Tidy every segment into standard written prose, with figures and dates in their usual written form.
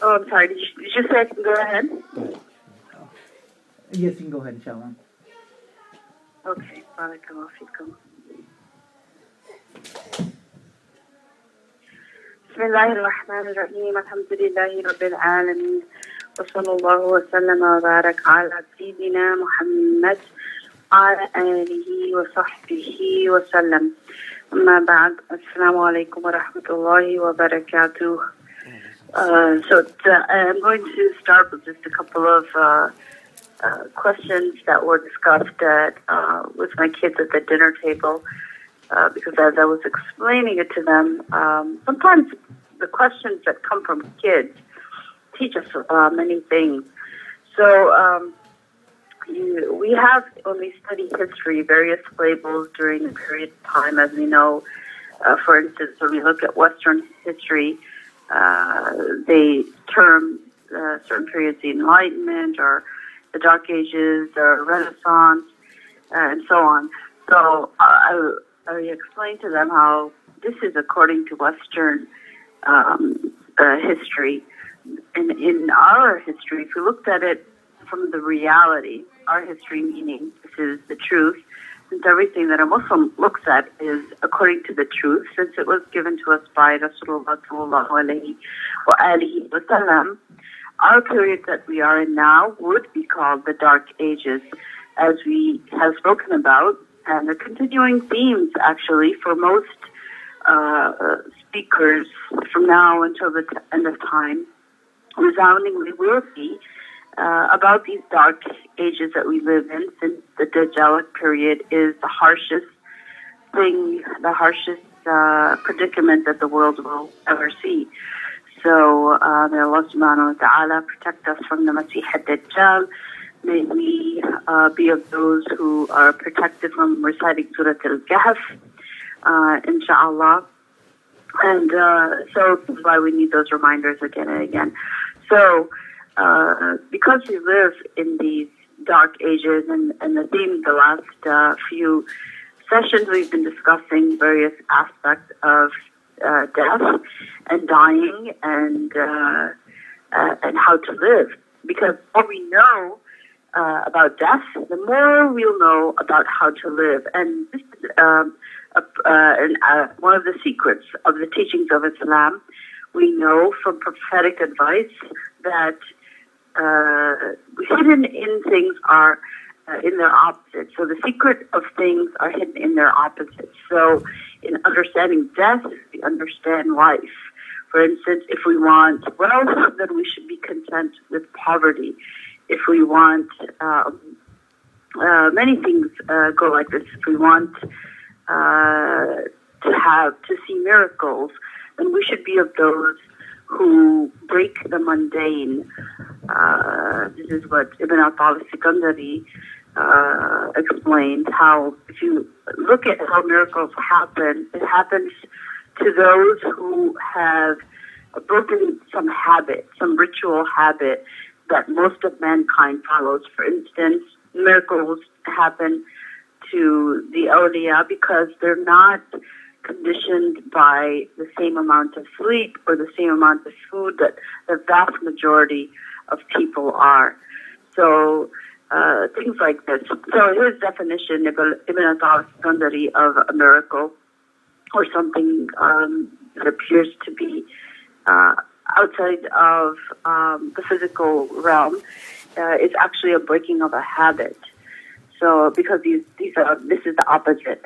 Oh, I'm sorry. Did you say I can go ahead? Go ahead. Yes, you can go ahead, inshallah. Okay. Barakallahu feekum. بسم الله الرحمن الرحيم الحمد لله رب العالمين وصلى الله وسلم وبارك على سيدنا محمد وعلى آله وصحبه وسلم أما بعد السلام عليكم ورحمة الله وبركاته. I'm going to start with just a couple of questions that were discussed with my kids at the dinner table. Because as I was explaining it to them, sometimes the questions that come from kids teach us many things. So we have, when we study history, various labels during the period of time, as we know. For instance, when we look at Western history, they term certain periods the Enlightenment or the Dark Ages or Renaissance and so on. So I explained to them how this is according to Western history. And in our history, if we looked at it from the reality, our history meaning this is the truth, since everything that a Muslim looks at is according to the truth, since it was given to us by Rasulullah sallallahu alayhi wa alihi wa sallam, our period that we are in now would be called the Dark Ages, as we have spoken about. And the continuing themes, actually, for most speakers from now until the end of time, resoundingly will be about these dark ages that we live in, since the Dajjalic period is the harshest thing, the harshest predicament that the world will ever see. So may Allah subhanahu wa ta'ala protect us from the Masih ad-Dajjal. May we be of those who are protected from reciting Surah Al-Kahf, inshallah. And so this is why we need those reminders again and again. So because we live in these dark ages, and the theme the last few sessions we've been discussing various aspects of death and dying and how to live. Because what we know about death, the more we'll know about how to live. And this is one of the secrets of the teachings of Islam. We know from prophetic advice that hidden in things are in their opposites. So the secret of things are hidden in their opposites. So in understanding death, we understand life. For instance, if we want wealth, then we should be content with poverty. If we want, many things go like this. If we want to see miracles, then we should be of those who break the mundane. This is what Ibn Attal al-Sikandari explained, how if you look at how miracles happen, it happens to those who have broken some habit, some ritual habit that most of mankind follows. For instance, miracles happen to the awliya because they're not conditioned by the same amount of sleep or the same amount of food that the vast majority of people are. So things like this. So his definition, Ibn Attal al-Sikandari, of a miracle or something that appears to be outside of the physical realm is actually a breaking of a habit. So because this is the opposite.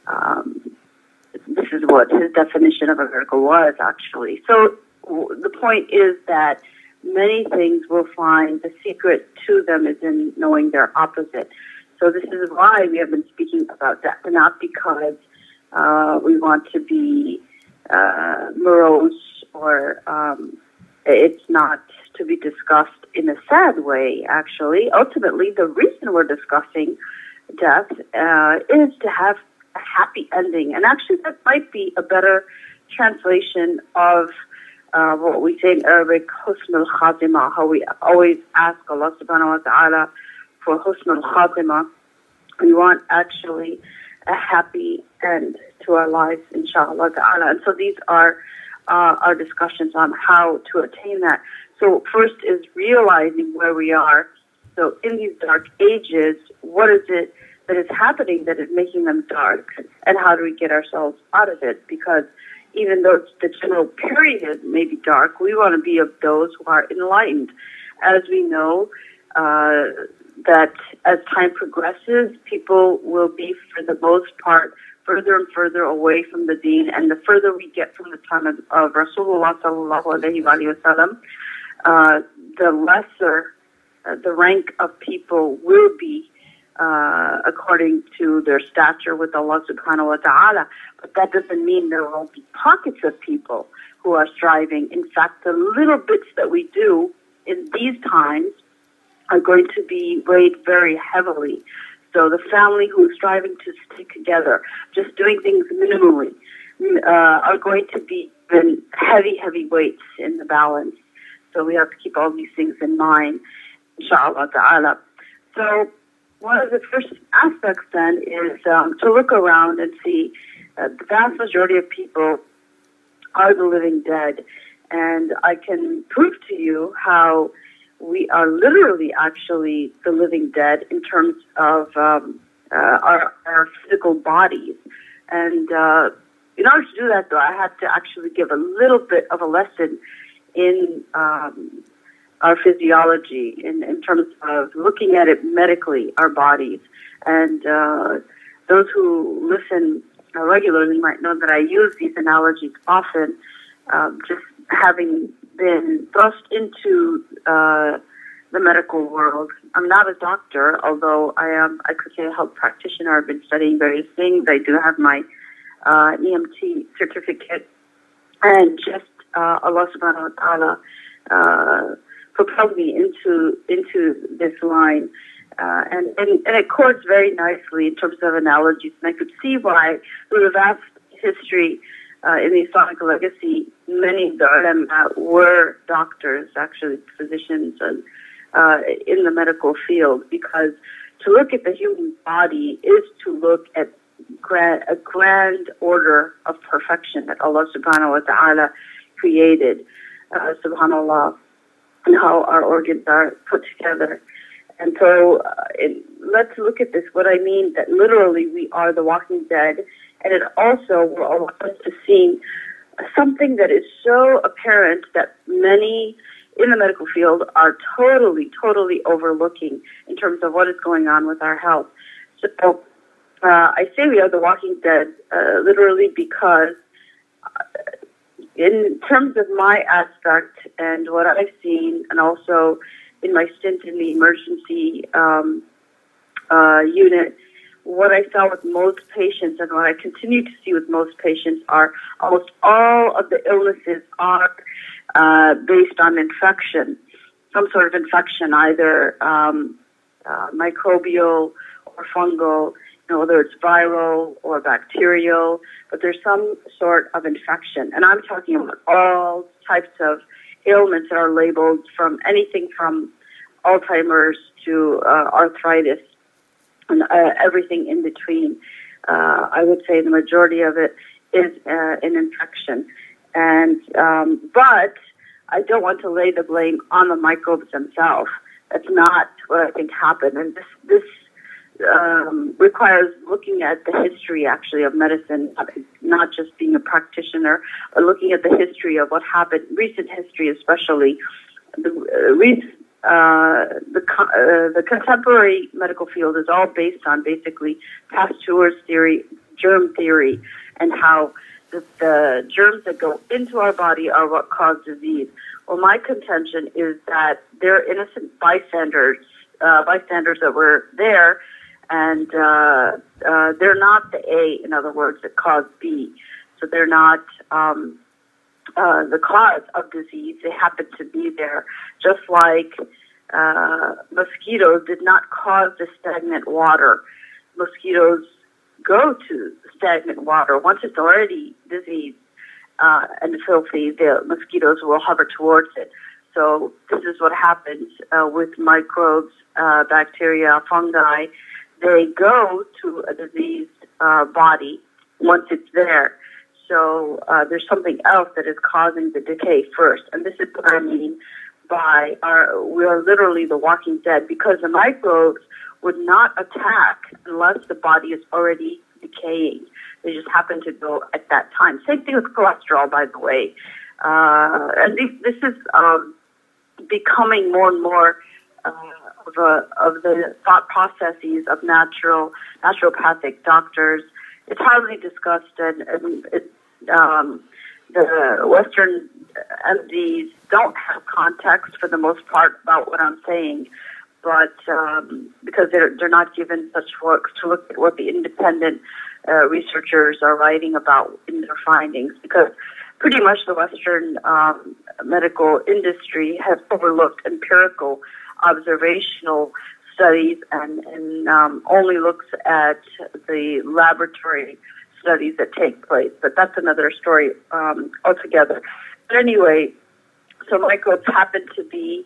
This is what his definition of a miracle was, actually. So the point is that many things we'll find the secret to them is in knowing their opposite. So this is why we have been speaking about that, not because we want to be morose or it's not to be discussed in a sad way, actually. Ultimately, the reason we're discussing death is to have a happy ending. And actually, that might be a better translation of what we say in Arabic, husn al-khatima, how we always ask Allah subhanahu wa ta'ala for husn al-khatima. We want actually a happy end to our lives, inshallah ta'ala. And so these are our discussions on how to attain that. So first is realizing where we are. So in these dark ages, what is it that is happening that is making them dark, and how do we get ourselves out of it? Because even though the general period may be dark, we want to be of those who are enlightened. As we know, that as time progresses, people will be, for the most part, further and further away from the deen, and the further we get from the time of Rasulullah sallallahu alayhi wa sallam, the lesser the rank of people will be according to their stature with Allah subhanahu wa ta'ala. But that doesn't mean there won't be pockets of people who are striving. In fact, the little bits that we do in these times are going to be weighed very heavily. So the family who is striving to stick together, just doing things minimally, are going to be even heavy weights in the balance. So we have to keep all these things in mind, inshallah ta'ala. So one of the first aspects then is to look around and see the vast majority of people are the living dead. And I can prove to you how we are literally actually the living dead in terms of our physical bodies. And in order to do that, though, I had to actually give a little bit of a lesson in our physiology in terms of looking at it medically, our bodies. And those who listen regularly might know that I use these analogies often, just having been thrust into the medical world. I'm not a doctor, although I could say a health practitioner. I've been studying various things. I do have my EMT certificate. And just Allah subhanahu wa ta'ala propelled me into this line. And it accords very nicely in terms of analogies. And I could see why, through the vast history in the Islamic legacy, many of the ulama were doctors, actually physicians, and in the medical field, because to look at the human body is to look at a grand order of perfection that Allah subhanahu wa ta'ala created, subhanallah, and how our organs are put together. And so let's look at this. What I mean that literally we are the walking dead, and it also will allow us to see something that is so apparent that many in the medical field are totally overlooking in terms of what is going on with our health. So I say we are the walking dead literally because in terms of my aspect and what I've seen, and also in my stint in the emergency unit, what I saw with most patients and what I continue to see with most patients are almost all of the illnesses are based on infection, some sort of infection, either microbial or fungal, whether it's viral or bacterial, but there's some sort of infection. And I'm talking about all types of ailments that are labeled, from anything from Alzheimer's to arthritis and everything in between. I would say the majority of it is an infection. And but I don't want to lay the blame on the microbes themselves. That's not what I think happened. And this requires looking at the history, actually, of medicine, not just being a practitioner, but looking at the history of what happened, recent history especially. The contemporary medical field is all based on basically Pasteur's theory, germ theory, and how the germs that go into our body are what cause disease. Well, my contention is that they're innocent bystanders that were there, and they're not the A, in other words, that cause B. So they're not the cause of disease. They happen to be there, just like mosquitoes did not cause the stagnant water. Mosquitoes go to stagnant water. Once it's already diseased and filthy, the mosquitoes will hover towards it. So this is what happens with microbes, bacteria, fungi. They go to a diseased body once it's there. So there's something else that is causing the decay first. And this is what I mean by we are literally the walking dead, because the microbes would not attack unless the body is already decaying. They just happen to go at that time. Same thing with cholesterol, by the way. And this is becoming more and more of the thought processes of naturopathic doctors. It's hardly discussed, and the Western MDs don't have context for the most part about what I'm saying, but because they're not given such works to look at what the independent researchers are writing about in their findings, because pretty much the Western medical industry has overlooked empirical observational studies and only looks at the laboratory studies that take place. But that's another story altogether. But anyway, so microbes happen to be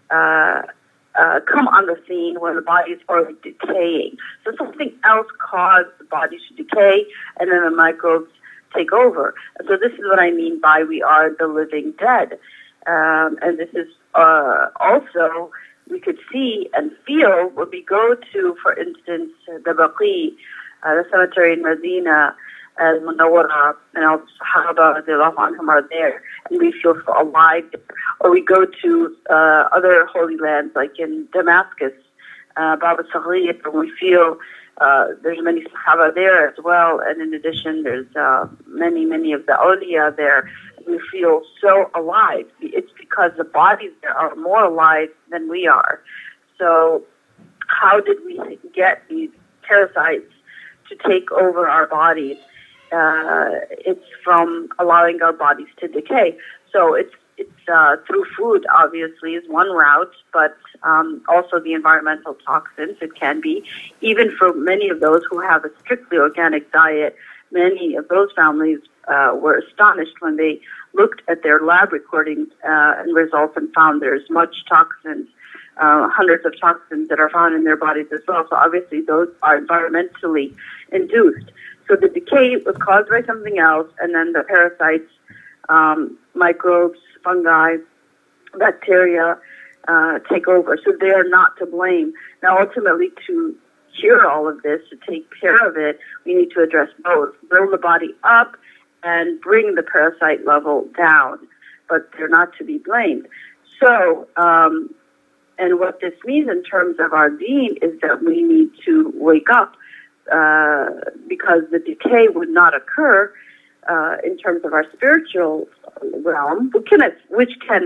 come on the scene when the body is already decaying. So something else caused the body to decay, and then the microbes take over. And so this is what I mean by we are the living dead. And this is also, we could see and feel when we go to, for instance, the Baqi, the cemetery in Medina, Al-Munawwara, and Al-Sahaba are there, and we feel so alive. Or we go to other holy lands, like in Damascus, Bab al-Saghir, and we feel there's many Sahaba there as well, and in addition, there's many of the awliya there. We feel so alive. It's because the bodies there are more alive than we are. So how did we get these parasites to take over our bodies? It's from allowing our bodies to decay. So it's through food, obviously, is one route, but also the environmental toxins. It can be, even for many of those who have a strictly organic diet. Many of those families were astonished when they looked at their lab recordings and results and found there's much toxins, hundreds of toxins that are found in their bodies as well. So obviously those are environmentally induced. So the decay was caused by something else, and then the parasites, microbes, fungi, bacteria take over. So they are not to blame. Now ultimately, to cure all of this, to take care of it, we need to address both. Build the body up and bring the parasite level down, but they're not to be blamed. So, and what this means in terms of our deen is that we need to wake up, because the decay would not occur in terms of our spiritual realm, which can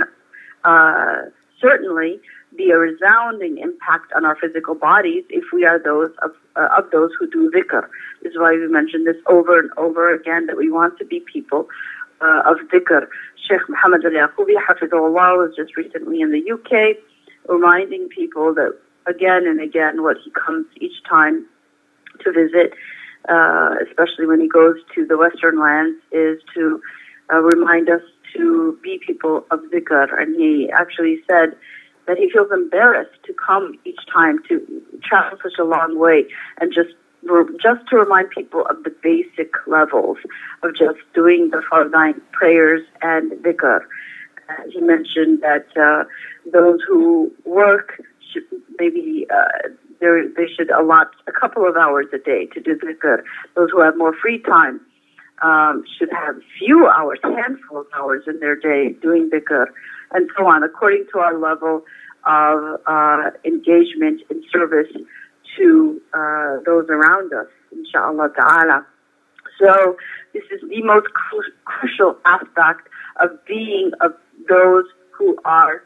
certainly be a resounding impact on our physical bodies if we are those of those who do dhikr. This is why we mentioned this over and over again, that we want to be people of dhikr. Sheikh Muhammad al-Yaqubi, Hafizahullah, was just recently in the UK, reminding people that again and again what he comes each time to visit, especially when he goes to the Western lands, is to remind us to be people of dhikr. And he actually said that he feels embarrassed to come each time, to travel such a long way, and just to remind people of the basic levels of just doing the Fardain prayers and dhikr. He mentioned that those who work should maybe they should allot a couple of hours a day to do dhikr. Those who have more free time should have few hours, handful of hours in their day doing dhikr, and so on, according to our level of engagement in service to those around us, inshallah ta'ala. So this is the most crucial aspect of being of those who are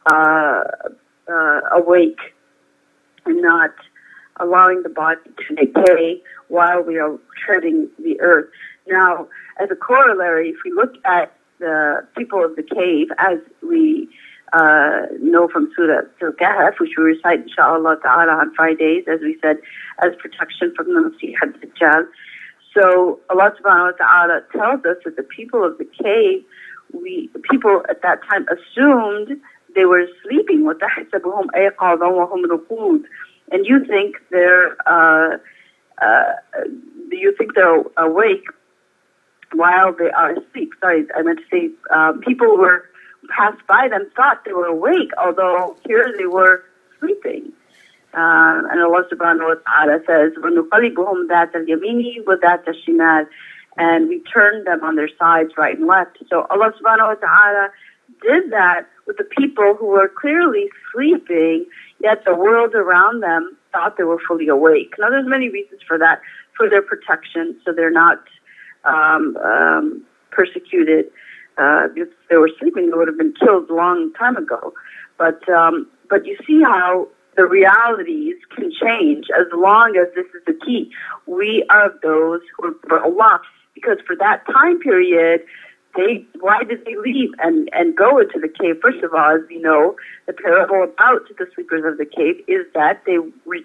awake and not allowing the body to decay while we are treading the earth. Now, as a corollary, if we look at the people of the cave, as we know from Surah Al-Kahf, which we recite inshallah ta'ala on Fridays, as we said, as protection from the Masih al-Dajjal. So Allah subhanahu wa ta'ala tells us that the people of the cave, people at that time assumed they were sleeping. وَتَحْسَبُهُمْ أَيْقَاظًا وَهُمْ رُقُودٌ. And you think they're awake, while they are asleep. Sorry, I meant to say people who were passed by them thought they were awake, although here they were sleeping. And Allah subhanahu wa ta'ala says, وَنُقَلِّبُهُمْ ذَاتَ الْيَمِينِ وَذَاتَ الشِّمَالِ, and we turned them on their sides, right and left. So Allah subhanahu wa ta'ala did that with the people who were clearly sleeping, yet the world around them thought they were fully awake. Now, there's many reasons for that, for their protection, so they're not persecuted. If they were sleeping, they would have been killed a long time ago. But you see how the realities can change as long as this is the key. We are those who are for Allah, because for that time period, why did they leave and go into the cave? First of all, as we know, the parable about the sleepers of the cave is that they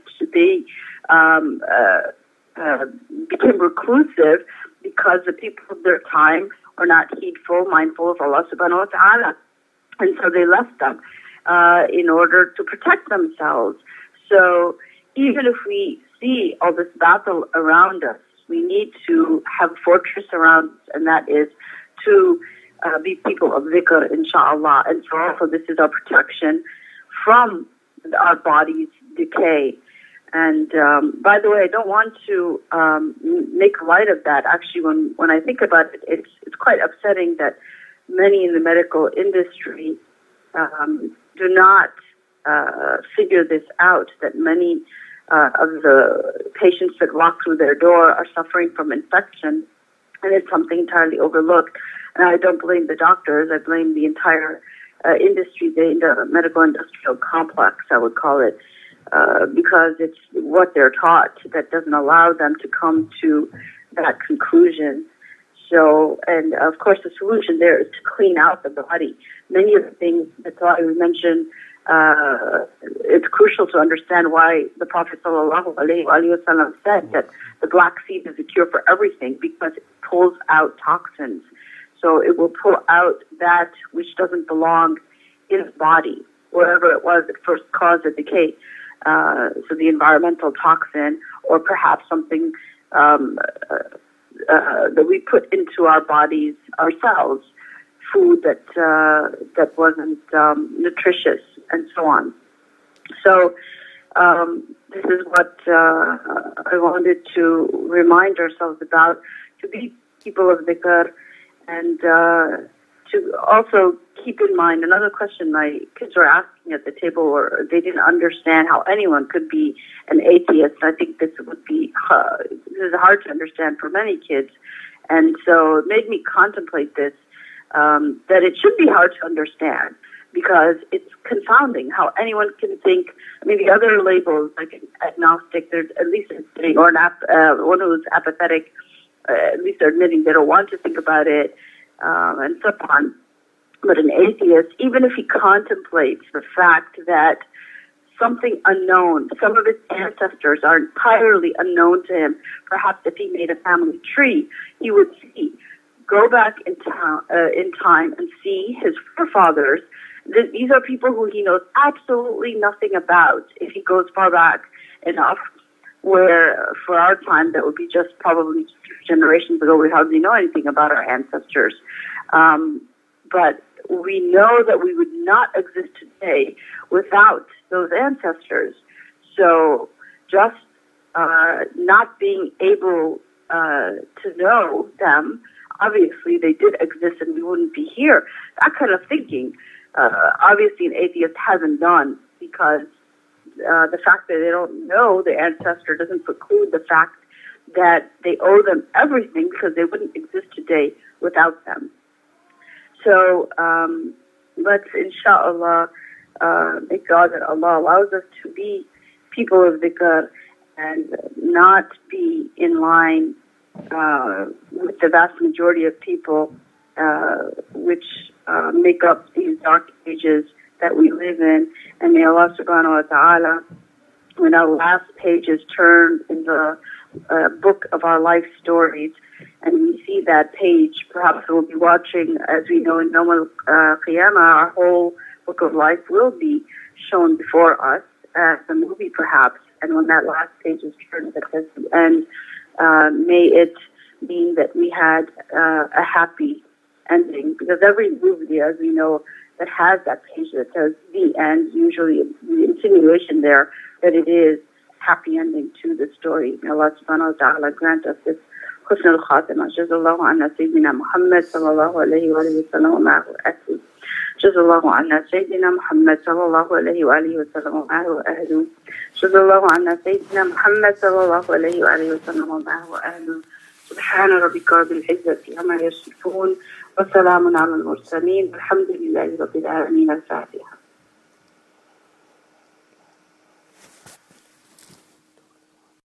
became reclusive because the people of their time are not heedful, mindful of Allah subhanahu wa ta'ala. And so they left them in order to protect themselves. So even if we see all this battle around us, we need to have a fortress around us, and that is to be people of dhikr, inshallah. And so also this is our protection from our body's decay. And by the way, I don't want to make light of that. Actually, when I think about it, it's quite upsetting that many in the medical industry do not figure this out, that many of the patients that walk through their door are suffering from infection, and it's something entirely overlooked. And I don't blame the doctors, I blame the entire industry, the medical industrial complex, I would call it, because it's what they're taught that doesn't allow them to come to that conclusion. So, and of course the solution there is to clean out the body. Many of the things that I mentioned, it's crucial to understand why the Prophet ﷺ said that the black seed is a cure for everything, because it pulls out toxins. So it will pull out that which doesn't belong in the body, wherever it was that first caused the decay. So the environmental toxin, or perhaps something that we put into our bodies ourselves, food that wasn't nutritious, and so on. So this is what I wanted to remind ourselves about, to be people of dhikr, and to also keep in mind another question my kids were asking at the table, or they didn't understand how anyone could be an atheist. I think this would be this is hard to understand for many kids, and so it made me contemplate this, that it should be hard to understand, because it's confounding how anyone can think. I mean, the other labels, like agnostic, there's at least or one who's apathetic, at least they're admitting they don't want to think about it, and so on. But an atheist, even if he contemplates the fact that something unknown, some of his ancestors are entirely unknown to him, perhaps if he made a family tree, he would go back in time and see his forefathers. These are people who he knows absolutely nothing about, if he goes far back enough, where for our time that would be just probably generations ago, we hardly know anything about our ancestors. But we know that we would not exist today without those ancestors. So just not being able to know them, obviously they did exist and we wouldn't be here. That kind of thinking, obviously an atheist hasn't done, because the fact that they don't know the ancestor doesn't preclude the fact that they owe them everything, because they wouldn't exist today without them. So let's, inshallah, thank God that Allah allows us to be people of dhikr and not be in line with the vast majority of people which make up these dark ages that we live in. And may Allah subhanahu wa ta'ala, when our last page is turned in the book of our life stories, and we see that page, perhaps we'll be watching, as we know in Yawm al-Qiyamah, our whole book of life will be shown before us as a movie, perhaps. And when that last page is turned at the end, may it being that we had a happy ending, because every movie, as we know, that has that page that says the end, usually the insinuation there that it is happy ending to the story. May Allah subhanahu wa ta'ala grant us this husn al-khatima. Jazallahu anna Sayyidina Muhammad sallallahu alayhi wa sallam wa ma'ahu ahlu. Jazallahu anna Sayyidina Muhammad sallallahu alayhi wa sallam wa ma'ahu ahlu. Jazallahu anna Sayyidina Muhammad sallallahu alayhi wa sallam wa ma'ahu ahlu. سبحان ربك رب العزة عما يصفون وسلام على المرسلين والحمد لله رب العالمين. الفاتحة.